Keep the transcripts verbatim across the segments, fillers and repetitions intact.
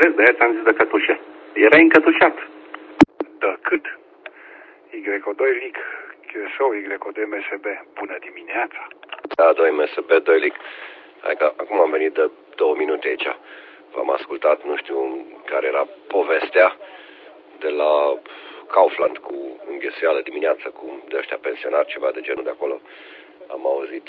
înțeles, de aia ți-am zis de cătușe. Erai încătușat. Da, cât? Y doi Lic, sau Y doi M S B, bună dimineața. Da, doi M S B, doi Lic. Hai că acum am venit de două minute aici. V-am ascultat, nu știu care era povestea de la Kaufland cu înghesuială dimineața, cu de ăștia pensionari, ceva de genul de acolo. Am auzit.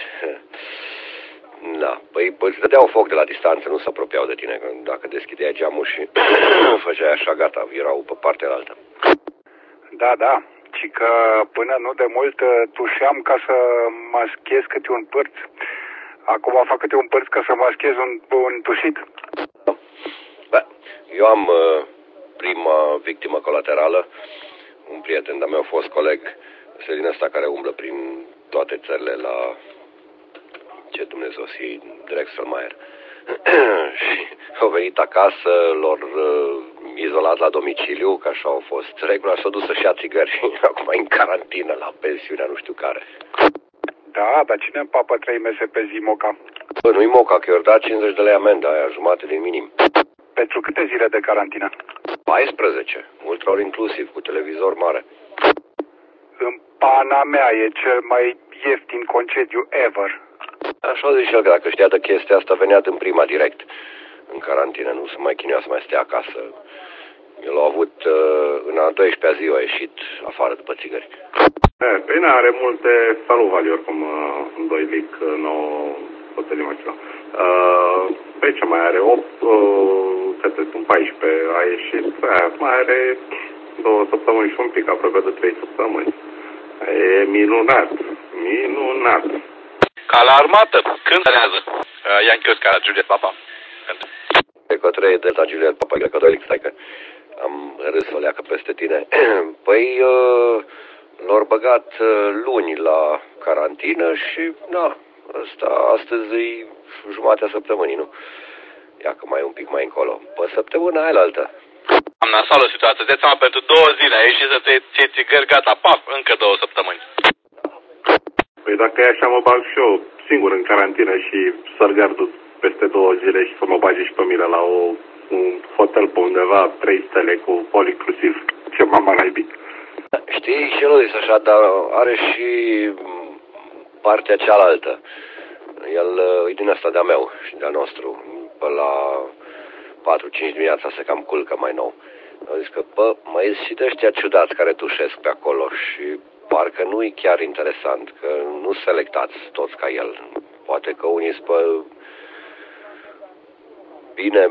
Da, păi îți dădeau foc de la distanță, nu se apropiau de tine. Dacă deschideai geamul și făceai așa, gata, erau pe partea altă. Da, da, ci că până nu de mult tușeam ca să maschez câte un pârț. Acum fac câte un pârț ca să maschez un, un tușit. Da, eu am uh, prima victimă colaterală, un prieten de-a meu, fost coleg, este din ăsta care umblă prin toate țările la, ce Dumnezeu să-i, Drexelmeier. Și au venit acasă, lor uh, izolat la domiciliu, că așa au fost regula, s-au dus să-și ia țigări și acum în carantină la pensiunea nu știu care. Da, dar cine împapă trei mese pe zi, Moca? Bă, nu-i Moca, că i-or dat cincizeci de lei amendă, aia jumate din minim. Pentru câte zile de carantină? paisprezece, ultra ori inclusiv, cu televizor mare. În pana mea e cel mai ieftin concediu ever. Așa zice și el, că dacă știa de chestia asta, venea în prima direct în carantină, nu se mai chinuia să mai stea acasă. El a avut, în a doisprezecea zi, a ieșit afară după țigări. E, bine, are multe saluvali, oricum, în doi Lic, nouă hotelim acela. Pe ce mai are? opt, câte sunt paisprezece, a ieșit, aia, mai are două săptămâni și un pic, aproape de trei săptămâni. E minunat, minunat. Ca la armată, când trează Ian Chiosca la Juliet Papa? Cred că trei de la Juliet Papa, cred că doi Lic, stai că am râs o leacă peste tine. Păi, uh, l-au băgat uh, luni la carantină și, na, ăsta astăzi e jumatea săptămânii, nu? Ia că mai e un pic mai încolo. Pe săptămâna aia la altă. Am nasală situație, de seama, pentru două zile ai ieșit să te ții țigări, gata, paf, încă două săptămâni. Păi dacă e așa, mă bag și eu singur în carantină și să-l gardul peste două zile și să mă bage și pe mine la o, un hotel pe undeva, trei stele cu all inclusiv. Ce mama naibii. Știi, și el zis așa, dar are și partea cealaltă. El e din asta de-a meu și de-a nostru. Pe la patru cinci dimineața se cam culcă mai nou. Au zis că, bă, mai e și de ăștia ciudați care tușesc pe acolo și parcă nu e chiar interesant, că nu selectați toți ca el. Poate că unii sunt bine,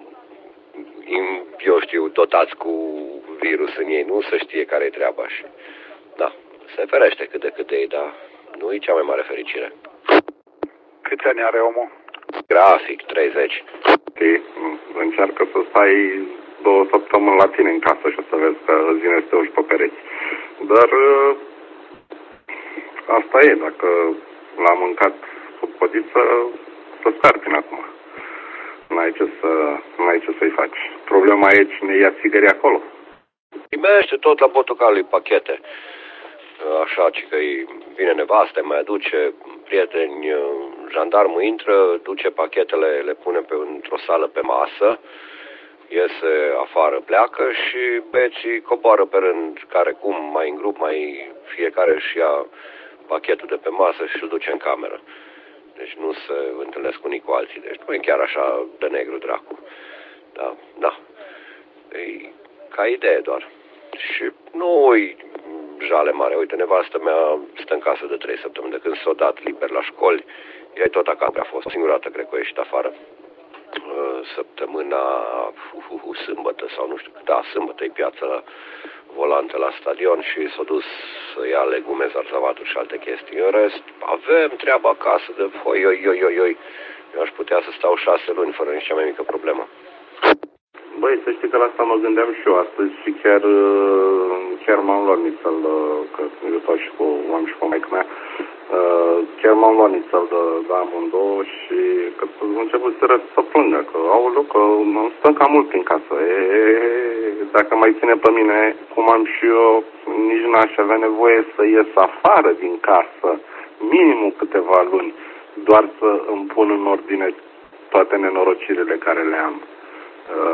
eu știu, dotați cu virus în ei, nu se știe care e treaba și, da, se ferește cât de cât de ei, dar nu e cea mai mare fericire. Câți ani are omul? Grafic, treizeci. Okay. Încearcă să stai două săptămâni la tine în casă și să vezi că îți vine să te uși pe pereți. Dar asta e, dacă l-a mâncat sub pădiță, să scarpini acum. N-ai ce, să, n-ai ce să-i faci. Problema e cine ia țigări acolo. Primește tot la portocalului pachete. Așa, ci că vine nevastă, mai aduce prieteni, jandarmul intră, duce pachetele, le pune pe, într-o sală pe masă, iese afară, pleacă și beții coboară pe rând, care cum, mai în grup, mai fiecare își ia pachetul de pe masă și îl duce în cameră. Deci nu se întâlnesc unii cu alții, deci nu e chiar așa de negru dracu. Da, da. E ca idee doar. Și nu-i jale mare. Uite, nevastă mea stă în casă de trei săptămâni de când s-a dat liber la școli. Ea tot acasă a fost. Singura dată, cred că a ieșit afară. Săptămâna uh, uh, sâmbătă sau nu știu, da, sâmbătă e piața la volantă la stadion și s-a dus să ia legume, zarzavaturi și alte chestii. În rest, avem treaba acasă de oi, oi, oi, oi, oi. Eu aș putea să stau șase luni fără nici cea mai mică problemă. Băi, să știi că la asta mă gândeam și eu astăzi și chiar, chiar m-am luat nițel, că eu stau și cu, am și cu maică mea, chiar m-am luat nițel de, de amândouă și că am început să, să plângă, că aoleu, că stăm cam mult prin casă. E, dacă mai ține pe mine, cum am și eu, nici n-aș avea nevoie să ies afară din casă, minimum câteva luni, doar să îmi pun în ordine toate nenorocirile care le am.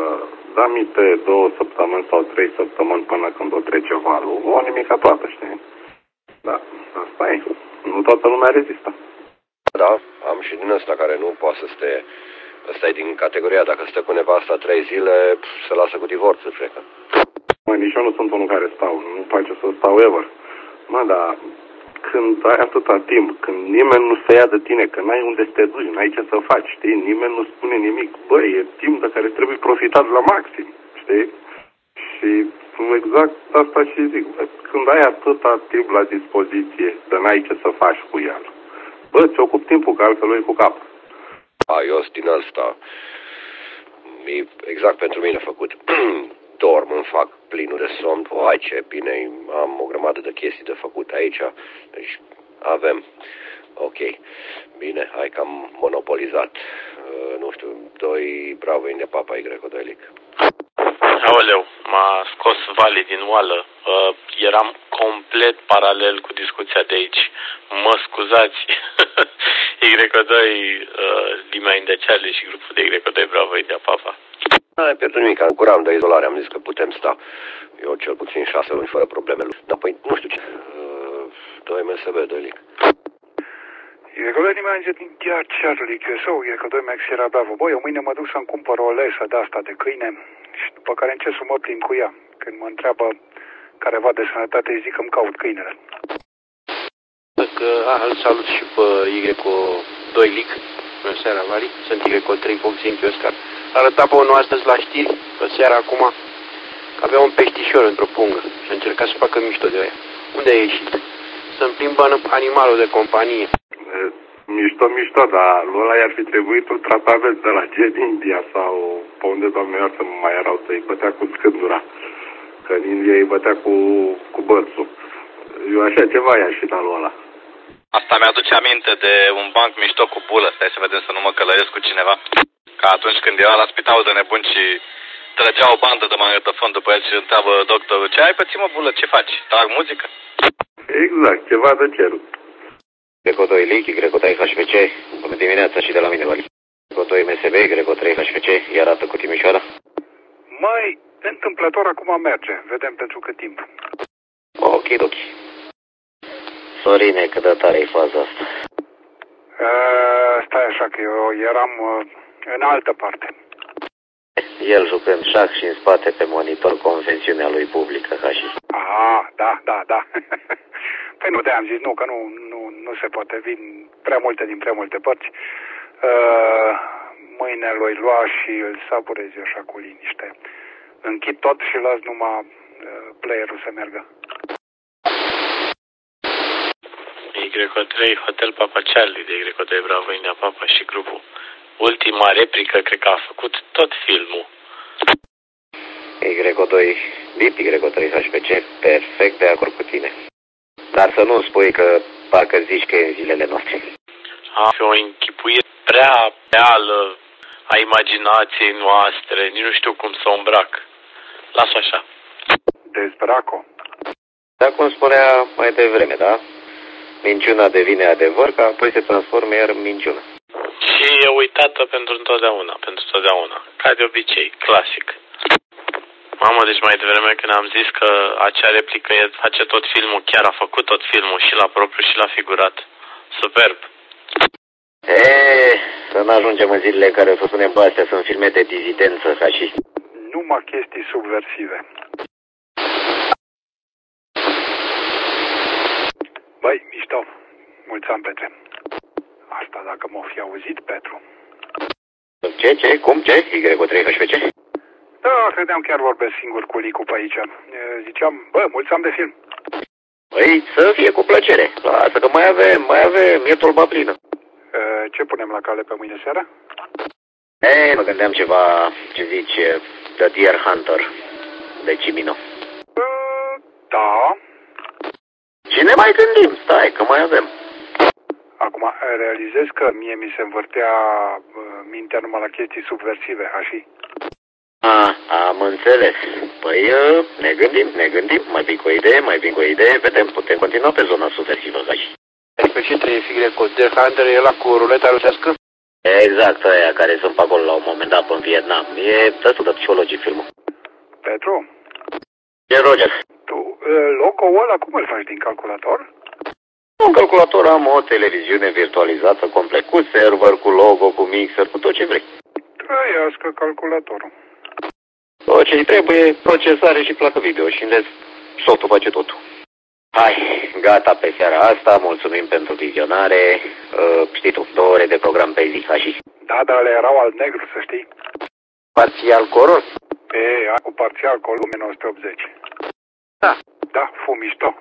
da minte două săptămâni sau trei săptămâni până când o trece valul. O nimica toată, știi? Da, asta e. Nu toată lumea rezistă. Da, am și din ăsta care nu poate să stea. Ăsta e din categoria, dacă stă cu nevasta trei zile, se lasă cu divorțul, cred că. Mă, nici eu nu sunt unul care stau, nu face să stau ever. Mă, dar când ai atâta timp, când nimeni nu se ia de tine, că n-ai unde să te duci, n-ai ce să faci, știi, nimeni nu spune nimic. Băi, e timp de care trebuie profitat la maxim, știi? Și exact asta și zic, bă, când ai atâta timp la dispoziție, de n-ai ce să faci cu el, bă, ți ocup timpul, că altfel lui cu cap. A, eu sunt din ăsta. E exact pentru mine făcut. Dorm, îmi fac plinul de somn. O, ai ce bine, am o grămadă de chestii de făcut aici. Deci avem. Ok. Bine, hai că am monopolizat. Uh, nu știu, doi Bravo India Papa Y-Delic. Aoleu, m-a scos Vali din oală. Uh, eram complet paralel cu discuția de aici. Mă scuzați. Y doi, uh, Limea India Charlie și grupul de Y doi Bravo India Papa. Nu ai pierdut nimic, am curam de izolare, am zis că putem sta. Eu cel puțin șase luni fără probleme. Dar păi, nu știu ce. Uh, doi M S B, Delic. Y doi Limea India Charlie, că sau Y doi Max era Bravo. Băi, eu mâine mă duc să-mi cumpăr o lesă de asta de câine și după care încerc să mă plin cu ea. Când mă întreabă careva de sănătate, îi zic că îmi caut câinele. Că, a, îl salut și pe Y doi Lic. Bună seara, Vali. Sunt Y trei Foxing Oscar. Arăta pe unul astăzi la știri, pe seara acum, că avea un peștișor într-o pungă și a încercat să facă mișto de aia. Unde a ieșit? Să-mi plimbă animalul de companie. E, mișto, mișto, dar lui ăla i-ar fi trebuit un tratament de la Gen India sau pe unde, Doamne iartă, mai erau să-i bătea cu scândura. Că în India îi bătea cu, cu bărțul. Eu așa ceva i-aș fi dat lui ăla. Asta mi-aduce aminte de un banc mișto cu bulă. Stai să vedem să nu mă călăresc cu cineva. Ca atunci când era la spitalul de nebun și trăgea o bandă de magnetofon după el și întreabă doctorul: ce ai pățit, mă, bulă, ce faci? Trag muzică? Exact, ceva de cerut. Y doi Lic, Y doi H P C, bună dimineața și de la mine, Vali. Y doi M S B, Y trei H P C, iar arată cu Timișoara. Mai întâmplător acum merge, vedem pentru cât timp. Ok, ok. Sorine, cât de tare e faza asta. Uh, stai așa că eu eram uh, în altă parte. El jucând șah și în spate pe monitor confesiunea lui publică, ca și... Ah, da, da, da. Păi nu te-am zis, nu, că nu, nu, nu se poate, vin prea multe din prea multe părți. Uh, mâine l-o lua și îl saburezi așa cu liniște. Închid tot și las numai uh, playerul să meargă. Y trei Hotel Papa Charlie de Y doi Bravo India Papa și grupul. Ultima replică, cred că a făcut tot filmul. Y doi Lip, Y trei H P C, perfect de acord cu tine. Dar să nu spui că parcă zici că e în zilele noastre. A fi o închipuire prea reală a imaginației noastre, nici nu știu cum să o îmbrac. Las așa. Dezbraco. Dar cum spunea mai devreme, da? Minciuna devine adevăr, că apoi se transformă iar în minciună. Și e uitată pentru întotdeauna, pentru totdeauna. Ca de obicei, clasic. Mamă, deci mai devreme când am zis că acea replică face tot filmul, chiar a făcut tot filmul, și la propriu și la figurat. Superb. Eee, să nu ajungem în zilele în care să spunem pe astea sunt filme de dizidență, ca și... Numai chestii subversive. Băi, mișto. Mulți ani, Petre. Asta dacă m-o fi auzit, Petru. Ce, ce, cum, ce? Y trei H P C? Da, credeam chiar vorbesc singur cu Licu pe aici. Ziceam, bă, mulți ani de film. Păi, să fie cu plăcere. Lasă că mai avem, mai avem, e tolba plină. Ce punem la cale pe mâine seara? Ei, mă gândeam ceva, ce zici, The Deer Hunter, de Cimino. Da. Și ne mai gândim, stai, că mai avem. Acum, realizez că mie mi se învârtea mintea numai la chestii subversive, așa? A, am înțeles. Păi, ne gândim, ne gândim, mai vin cu o idee, mai vin cu o idee, vedem, putem continua pe zona subversivă, ca și. Pe ce trebuie figure cu Deer Hunter, e la cu ruleta rusească? Exact, aia care sunt pe acolo la un moment dat în Vietnam. E destul de psihologic filmul. Petru, E Roger. tu logo-ul ăla cum îl faci din calculator? În calculator am o televiziune virtualizată complet, cu server, cu logo, cu mixer, cu tot ce vrei. Trăiască calculatorul. Tot ce-i trebuie, procesare și placă video și în rest, softul face totul. Hai, gata pe seara asta, mulțumim pentru vizionare. Uh, știi tu, două ore de program pe zi, așa. Da, dar le erau alb-negru, să știi. Parțial color? E, cu parțial color, o mie nouă sute optzeci. Da. Da, fu mișto.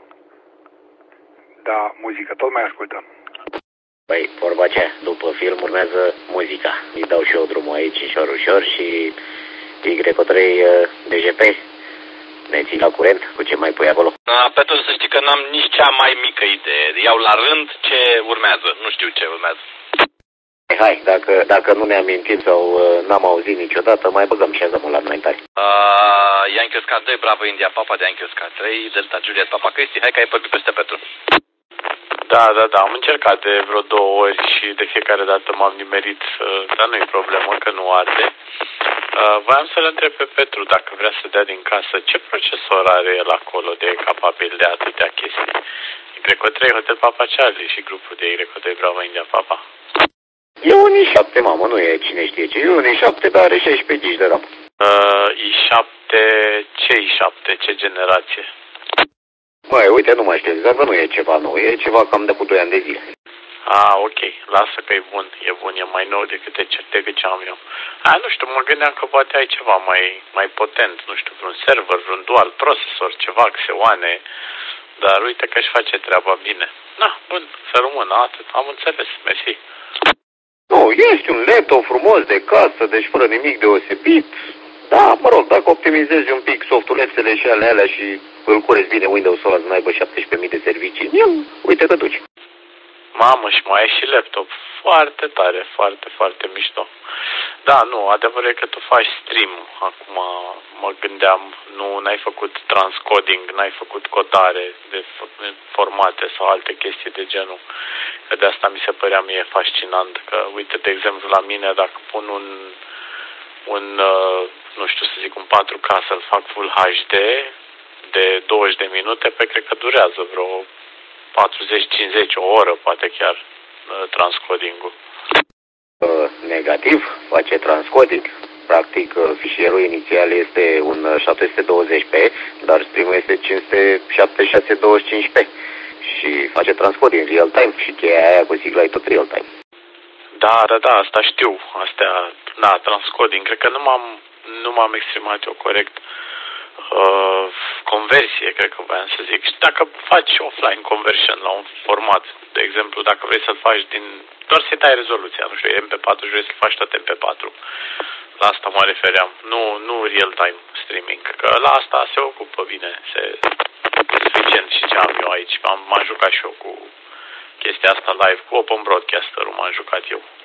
Da, muzică, tot mai ascultăm. Păi, vorba aceea, după film urmează muzica. Îi dau și eu drumul aici, ușor, ușor și Y trei D G P. Ne ții la curent cu ce mai pui acolo? A, Petru, să știi că n-am nici cea mai mică idee. Iau la rând ce urmează. Nu știu ce urmează. Hai, dacă, dacă nu ne amintim sau uh, n-am auzit niciodată, mai băgăm și azamul la înaintare. Uh, Yankee Oscar doi, Bravo India Papa, de Yankee Oscar trei, Delta Juliet Papa Cristi. Hai că ai păcut peste Petru. Da, da, da, am încercat de vreo două ori și de fiecare dată m-am nimerit, dar nu e problemă că nu arde. Voiam să-l întreb pe Petru dacă vrea să dea din casă ce procesor are el acolo de capabil de atâtea chestii. Y trei Hotel Papa Charlie și grupul de Y doi Bravo India Papa. E un i șapte, mamă, nu e cine știe ce. E un i șapte, dar are șaisprezece gigabyte de RAM. Uh, i șapte, ce i șapte, ce generație? Măi, uite, nu mai știu exact, nu e ceva nou, e ceva cam de cu doi ani de zile. Ah, ok, lasă că e bun, e bun, e mai nou decât, decât ce am eu. A, nu știu, mă gândeam că poate ai ceva mai, mai potent, nu știu, vreun server, vreun dual procesor, ceva, Xeone, dar uite că își face treaba bine. Na, bun, să rămână, atât, am înțeles, mersi. Nu, ești un laptop frumos de casă, deci fără nimic deosebit. Da, mă rog, dacă optimizezi un pic softulețele și ale alea și îl cureți bine Windows-ul ăla să n-aibă șaptesprezece mii de servicii, el, uite că duci. Mamă, și mai ai și laptop. Foarte tare, foarte, foarte mișto. Da, nu, adevărul e că tu faci stream. Acum mă gândeam, nu, n-ai făcut transcoding, n-ai făcut codare de formate sau alte chestii de genul. Că de asta mi se părea mie fascinant. Că, uite, de exemplu, la mine, dacă pun un, un nu știu să zic, un patru K să-l fac Full H D de douăzeci de minute, pe cred că durează vreo patruzeci cincizeci, o oră, poate chiar, transcoding-ul. Uh, negativ, face transcoding. Practic, fișierul inițial este un șapte sute douăzeci p, dar streamul este cinci sute șaptezeci și șase douăzeci și cinci p și face transcoding real-time și cheia aia cu sigla e tot real-time. Da, da, da, asta știu. Astea, da, transcoding. Cred că nu m-am, nu m-am exprimat eu corect. Uh, conversie, cred că voiam să zic. Și dacă faci offline conversion la un format, de exemplu, dacă vrei să-l faci din... doar să-i dai rezoluția, nu știu, M P patru și vrei să-l faci tot M P patru. La asta mă refeream. Nu, nu real-time streaming, că la asta se ocupă bine. Se... suficient și ce am eu aici. Am, m-am jucat și eu cu chestia asta live, cu Open Broadcaster-ul m-am jucat eu.